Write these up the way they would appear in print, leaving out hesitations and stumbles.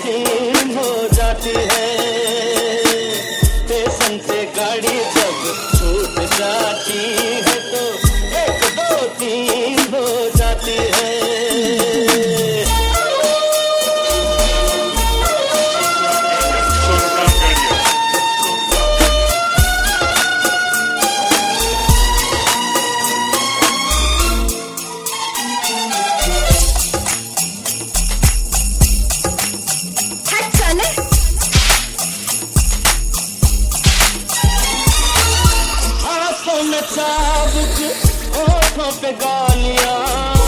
हसीन हो जाती है। स्टेशन से गाड़ी जब छूट जाती है तो 1 2 3 हो जाती है। चाबुक होठों पे गालियां,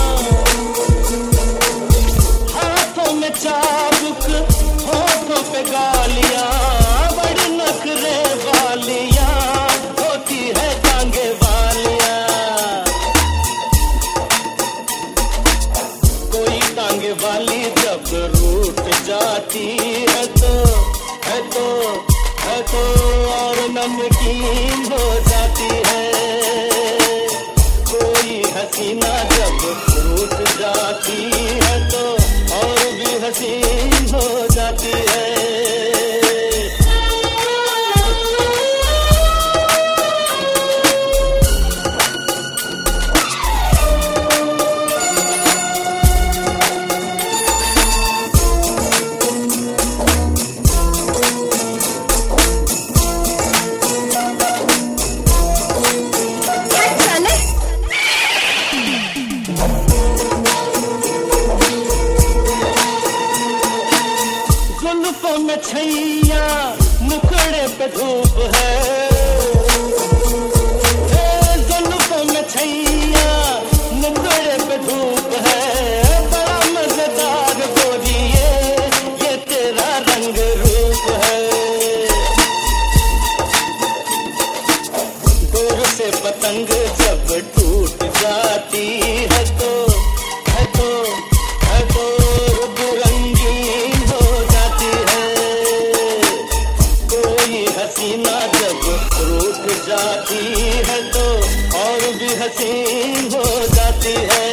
हाथों में चाबुक होठों पे गालियां, बड़ी नखरे वालियां होती है टांगे वालियां। कोई टांगे वाली जब रूठ जाती है तो और नमकीन हो जाती है। कोई हसीना जब रूठ जाती है तो और भी हसीन हो जाती है। जुल्फों में छैया, मुखड़े पे धूप है। जुल्फों में छैया, मुखड़े पे धूप है। बड़ा मजेदार गोरिये ये तेरा रंग रूप है। दूर से पतंग जब टूट जाती है तो हसीना जब रूठ जाती है तो और भी हसीन हो जाती है।